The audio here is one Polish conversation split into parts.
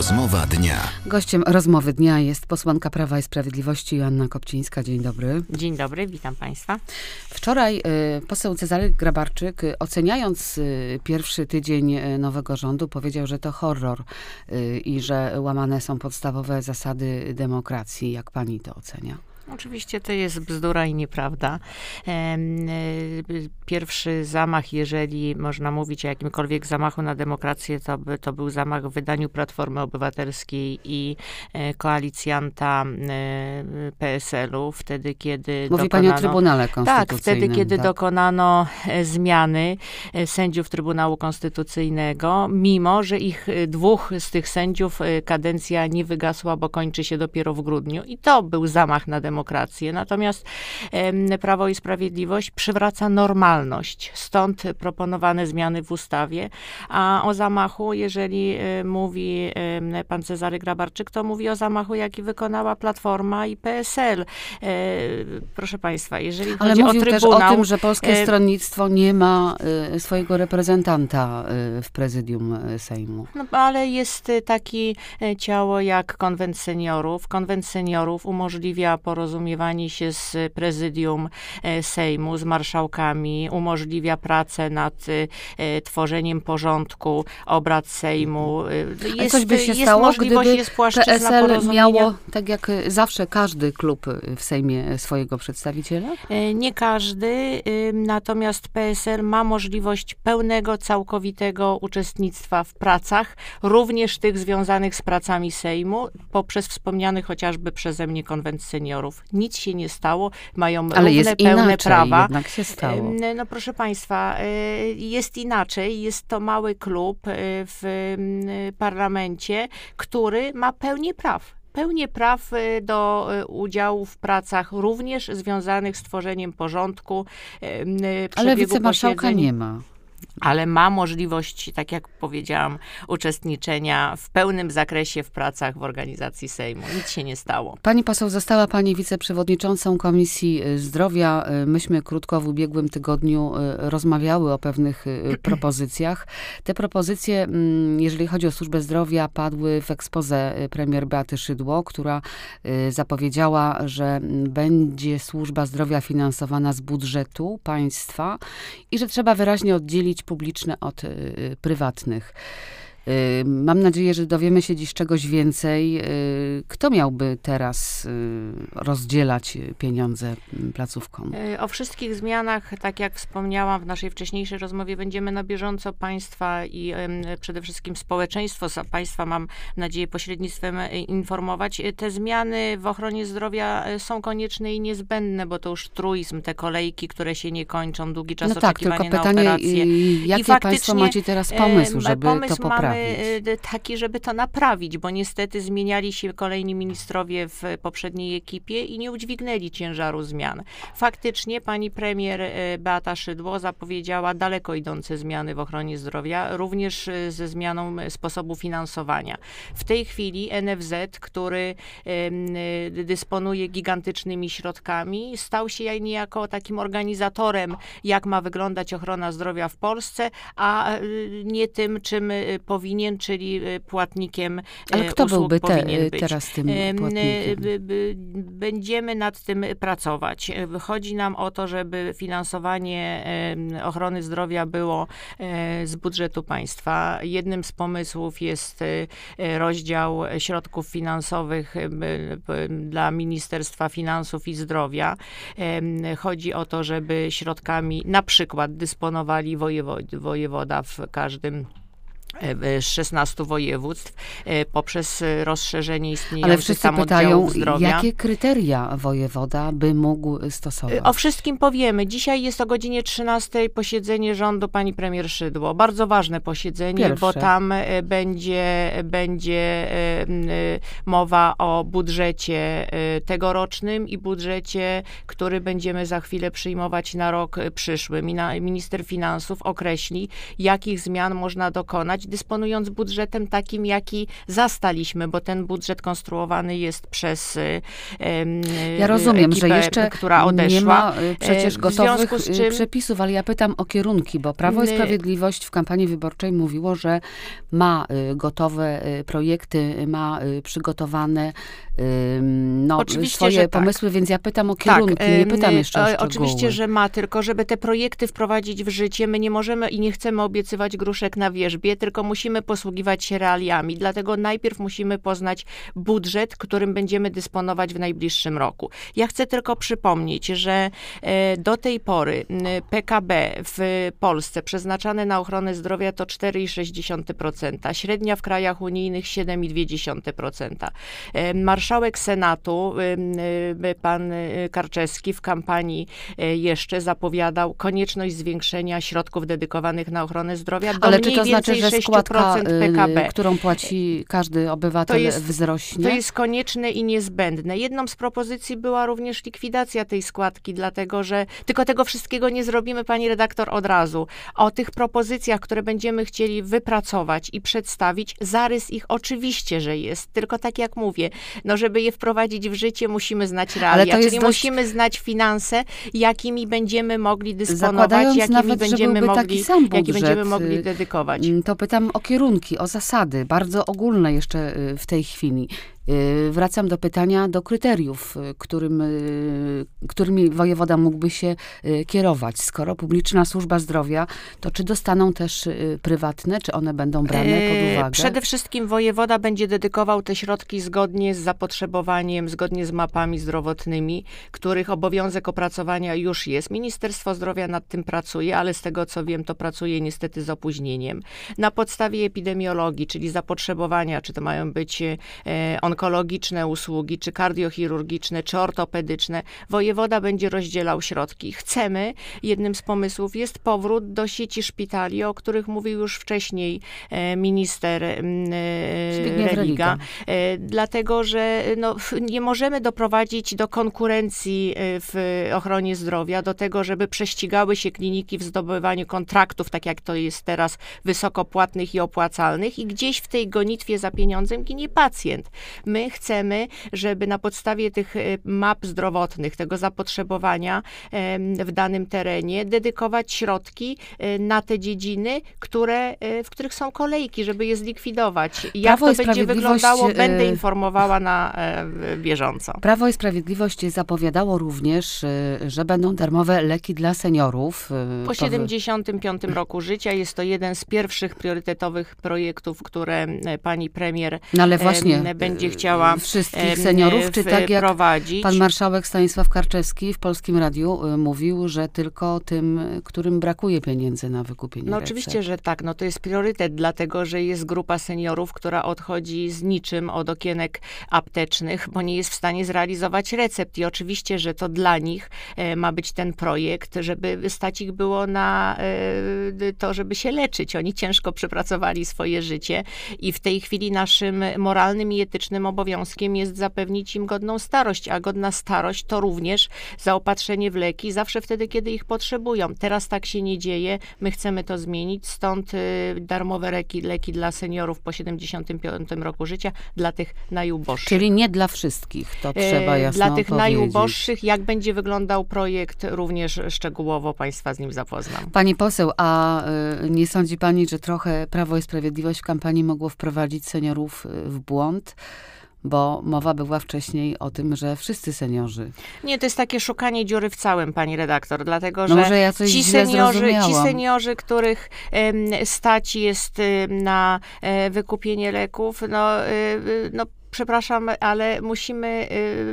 Rozmowa dnia. Gościem rozmowy dnia jest posłanka Prawa i Sprawiedliwości Joanna Kopcińska. Dzień dobry. Dzień dobry, witam Państwa. Wczoraj poseł Cezary Grabarczyk, oceniając pierwszy tydzień nowego rządu, powiedział, że to horror i że łamane są podstawowe zasady demokracji. Jak pani to ocenia? Oczywiście to jest bzdura i nieprawda. Pierwszy zamach, jeżeli można mówić o jakimkolwiek zamachu na demokrację, to był zamach w wydaniu Platformy Obywatelskiej i koalicjanta PSL-u, wtedy kiedy Mówi pani o Trybunale Konstytucyjnym. Tak, wtedy kiedy dokonano zmiany sędziów Trybunału Konstytucyjnego, mimo że dwóch z tych sędziów kadencja nie wygasła, bo kończy się dopiero w grudniu. I to był zamach na demokrację. Natomiast Prawo i Sprawiedliwość przywraca normalność. Stąd proponowane zmiany w ustawie. A o zamachu, jeżeli mówi pan Cezary Grabarczyk, to mówi o zamachu, jaki wykonała Platforma i PSL. Proszę państwa, jeżeli chodzi o Trybunał... Ale mówił też o tym, że Polskie Stronnictwo nie ma swojego reprezentanta w prezydium Sejmu. No, ale jest takie ciało jak Konwent Seniorów. Konwent Seniorów umożliwia porozumiewanie się z prezydium Sejmu, z marszałkami, umożliwia pracę nad tworzeniem porządku obrad Sejmu. Jest, coś by się stało, gdyby jest PSL miało, tak jak zawsze, każdy klub w Sejmie swojego przedstawiciela? Nie każdy, natomiast PSL ma możliwość pełnego, całkowitego uczestnictwa w pracach, również tych związanych z pracami Sejmu, poprzez wspomniany chociażby przeze mnie Konwent Seniorów. Nic się nie stało, mają równe, pełne prawa. Jednak się stało. No proszę państwa, jest inaczej. Jest to mały klub w parlamencie, który ma pełnię praw do udziału w pracach, również związanych z tworzeniem porządku, ale wicemarszałka nie ma. Ale ma możliwość, tak jak powiedziałam, uczestniczenia w pełnym zakresie w pracach w organizacji Sejmu. Nic się nie stało. Pani poseł, została pani wiceprzewodniczącą Komisji Zdrowia. Myśmy krótko w ubiegłym tygodniu rozmawiały o pewnych propozycjach. Te propozycje, jeżeli chodzi o służbę zdrowia, padły w exposé premier Beaty Szydło, która zapowiedziała, że będzie służba zdrowia finansowana z budżetu państwa i że trzeba wyraźnie oddzielić publiczne od prywatnych. Mam nadzieję, że dowiemy się dziś czegoś więcej. Kto miałby teraz rozdzielać pieniądze placówkom? O wszystkich zmianach, tak jak wspomniałam w naszej wcześniejszej rozmowie, będziemy na bieżąco państwa i przede wszystkim społeczeństwo państwa, mam nadzieję, pośrednictwem informować. Te zmiany w ochronie zdrowia są konieczne i niezbędne, bo to już truizm, te kolejki, które się nie kończą, długi czas oczekiwania tylko na pytanie, operacje. Jakie państwo macie teraz pomysł, żeby to poprawić? Taki, żeby to naprawić, bo niestety zmieniali się kolejni ministrowie w poprzedniej ekipie i nie udźwignęli ciężaru zmian. Faktycznie pani premier Beata Szydło zapowiedziała daleko idące zmiany w ochronie zdrowia, również ze zmianą sposobu finansowania. W tej chwili NFZ, który dysponuje gigantycznymi środkami, stał się niejako takim organizatorem, jak ma wyglądać ochrona zdrowia w Polsce, a nie tym, czym powinien, czyli płatnikiem Ale kto usług byłby być. teraz tym płatnikiem? Będziemy nad tym pracować. Chodzi nam o to, żeby finansowanie ochrony zdrowia było z budżetu państwa. Jednym z pomysłów jest rozdział środków finansowych dla Ministerstwa Finansów i Zdrowia. Chodzi o to, żeby środkami na przykład dysponowali wojewoda w każdym z 16 województw poprzez rozszerzenie istniejących tam oddziałów zdrowia. Jakie kryteria wojewoda by mógł stosować? O wszystkim powiemy. Dzisiaj jest o godzinie 13 posiedzenie rządu pani premier Szydło. Bardzo ważne posiedzenie, bo tam będzie mowa o budżecie tegorocznym i budżecie, który będziemy za chwilę przyjmować na rok przyszły. Minister finansów określi, jakich zmian można dokonać dysponować, dysponując budżetem takim, jaki zastaliśmy, bo ten budżet konstruowany jest przez ja rozumiem, ekipę, że jeszcze która odeszła. nie ma przecież gotowych czym, przepisów, ale ja pytam o kierunki, bo Prawo i Sprawiedliwość w kampanii wyborczej mówiło, że ma gotowe projekty, ma przygotowane swoje pomysły, więc ja pytam o kierunki, nie pytam jeszcze o szczegóły. Oczywiście, że ma, tylko żeby te projekty wprowadzić w życie, my nie możemy i nie chcemy obiecywać gruszek na wierzbie, tylko musimy posługiwać się realiami. Dlatego najpierw musimy poznać budżet, którym będziemy dysponować w najbliższym roku. Ja chcę tylko przypomnieć, że do tej pory PKB w Polsce przeznaczane na ochronę zdrowia to 4,6%, średnia w krajach unijnych 7,2%. Marszałek Senatu, pan Karczewski, w kampanii jeszcze zapowiadał konieczność zwiększenia środków dedykowanych na ochronę zdrowia do ale mniej czy to znaczy, więcej że składka, 6% PKB, którą płaci każdy obywatel, wzrośnie? To jest konieczne i niezbędne. Jedną z propozycji była również likwidacja tej składki, dlatego że tylko tego wszystkiego nie zrobimy, pani redaktor, od razu. O tych propozycjach, które będziemy chcieli wypracować i przedstawić, zarys ich oczywiście, że jest. Tylko tak jak mówię, żeby je wprowadzić w życie, musimy znać realia, czyli musimy znać finanse, jakimi będziemy mogli dysponować, jakimi będziemy mogli dedykować. To pytam o kierunki, o zasady, bardzo ogólne jeszcze w tej chwili. Wracam do pytania, do kryteriów, którymi wojewoda mógłby się kierować. Skoro publiczna służba zdrowia, to czy dostaną też prywatne, czy one będą brane pod uwagę? Przede wszystkim wojewoda będzie dedykował te środki zgodnie z zapotrzebowaniem, zgodnie z mapami zdrowotnymi, których obowiązek opracowania już jest. Ministerstwo Zdrowia nad tym pracuje, ale z tego co wiem, to pracuje niestety z opóźnieniem. Na podstawie epidemiologii, czyli zapotrzebowania, czy to mają być onkologiczne usługi, czy kardiochirurgiczne, czy ortopedyczne, wojewoda będzie rozdzielał środki. Jednym z pomysłów jest powrót do sieci szpitali, o których mówił już wcześniej minister Religa. Dlatego, że nie możemy doprowadzić do konkurencji w ochronie zdrowia, do tego, żeby prześcigały się kliniki w zdobywaniu kontraktów, tak jak to jest teraz, wysokopłatnych i opłacalnych, i gdzieś w tej gonitwie za pieniądzem ginie pacjent. My chcemy, żeby na podstawie tych map zdrowotnych, tego zapotrzebowania w danym terenie, dedykować środki na te dziedziny, w których są kolejki, żeby je zlikwidować. Jak to będzie wyglądało, będę informowała na bieżąco. Prawo i Sprawiedliwość zapowiadało również, że będą darmowe leki dla seniorów. Po 75 roku życia jest to jeden z pierwszych priorytetowych projektów, które pani premier ale właśnie będzie chciała wszystkich seniorów, czy tak jak prowadzić. Pan marszałek Stanisław Karczewski w Polskim Radiu mówił, że tylko tym, którym brakuje pieniędzy na wykupienie recept. Oczywiście, że tak. To jest priorytet, dlatego, że jest grupa seniorów, która odchodzi z niczym od okienek aptecznych, bo nie jest w stanie zrealizować recept. I oczywiście, że to dla nich ma być ten projekt, żeby stać ich było na to, żeby się leczyć. Oni ciężko przepracowali swoje życie i w tej chwili naszym moralnym i etycznym obowiązkiem jest zapewnić im godną starość, a godna starość to również zaopatrzenie w leki zawsze wtedy, kiedy ich potrzebują. Teraz tak się nie dzieje. My chcemy to zmienić, stąd darmowe leki dla seniorów po 75 roku życia, dla tych najuboższych. Czyli nie dla wszystkich, to trzeba jasno Dla tych powiedzieć. najuboższych, jak będzie wyglądał projekt, również szczegółowo Państwa z nim zapoznam. Pani poseł, a nie sądzi pani, że trochę Prawo i Sprawiedliwość w kampanii mogło wprowadzić seniorów w błąd? Bo mowa była wcześniej o tym, że wszyscy seniorzy. Nie, to jest takie szukanie dziury w całym, pani redaktor, dlatego, że może ja coś ci seniorzy, których stać jest na wykupienie leków, przepraszam, ale musimy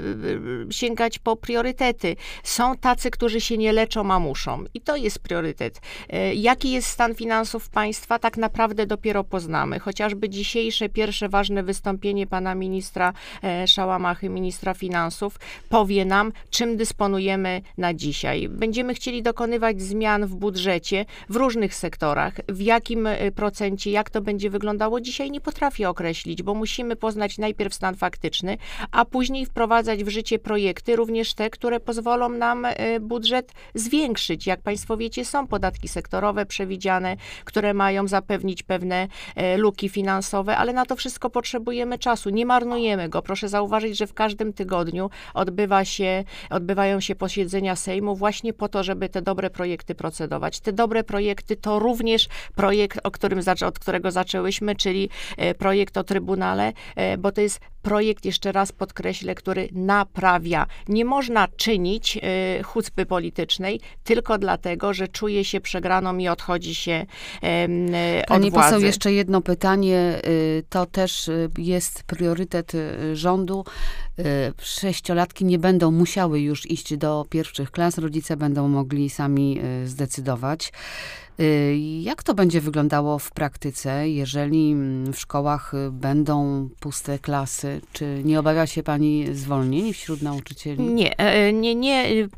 sięgać po priorytety. Są tacy, którzy się nie leczą, a muszą. I to jest priorytet. Jaki jest stan finansów państwa? Tak naprawdę dopiero poznamy. Chociażby dzisiejsze pierwsze ważne wystąpienie pana ministra Szałamachy, ministra finansów, powie nam, czym dysponujemy na dzisiaj. Będziemy chcieli dokonywać zmian w budżecie w różnych sektorach. W jakim procencie, jak to będzie wyglądało dzisiaj, nie potrafię określić, bo musimy poznać najpierw najpierw stan faktyczny, a później wprowadzać w życie projekty, również te, które pozwolą nam budżet zwiększyć. Jak państwo wiecie, są podatki sektorowe przewidziane, które mają zapewnić pewne luki finansowe, ale na to wszystko potrzebujemy czasu. Nie marnujemy go. Proszę zauważyć, że w każdym tygodniu odbywają się posiedzenia Sejmu właśnie po to, żeby te dobre projekty procedować. Te dobre projekty to również projekt, od którego zaczęłyśmy, czyli projekt o Trybunale, bo to jest projekt, jeszcze raz podkreślę, który naprawia. Nie można czynić chucpy politycznej tylko dlatego, że czuje się przegraną i odchodzi się od Pani władzy. poseł, jeszcze jedno pytanie. To też jest priorytet rządu. Sześciolatki nie będą musiały już iść do pierwszych klas. Rodzice będą mogli sami zdecydować. Jak to będzie wyglądało w praktyce, jeżeli w szkołach będą puste klasy? Czy nie obawia się pani zwolnień wśród nauczycieli? Nie.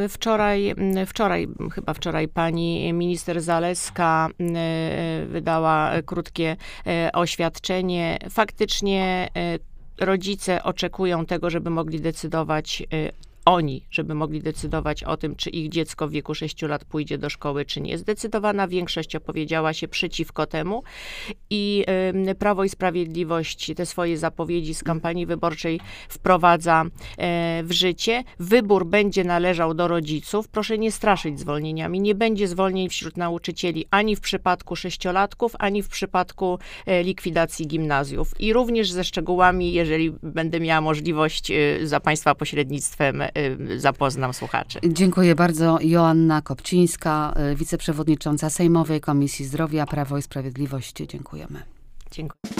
Wczoraj pani minister Zalewska wydała krótkie oświadczenie. Faktycznie rodzice oczekują tego, żeby mogli decydować o tym, czy ich dziecko w wieku 6 lat pójdzie do szkoły, czy nie. Zdecydowana większość opowiedziała się przeciwko temu i Prawo i Sprawiedliwość te swoje zapowiedzi z kampanii wyborczej wprowadza w życie. Wybór będzie należał do rodziców. Proszę nie straszyć zwolnieniami. Nie będzie zwolnień wśród nauczycieli ani w przypadku sześciolatków, ani w przypadku likwidacji gimnazjów. I również ze szczegółami, jeżeli będę miała możliwość, za państwa pośrednictwem zapoznam słuchaczy. Dziękuję bardzo. Joanna Kopcińska, wiceprzewodnicząca Sejmowej Komisji Zdrowia, Prawo i Sprawiedliwość. Dziękujemy. Dziękuję.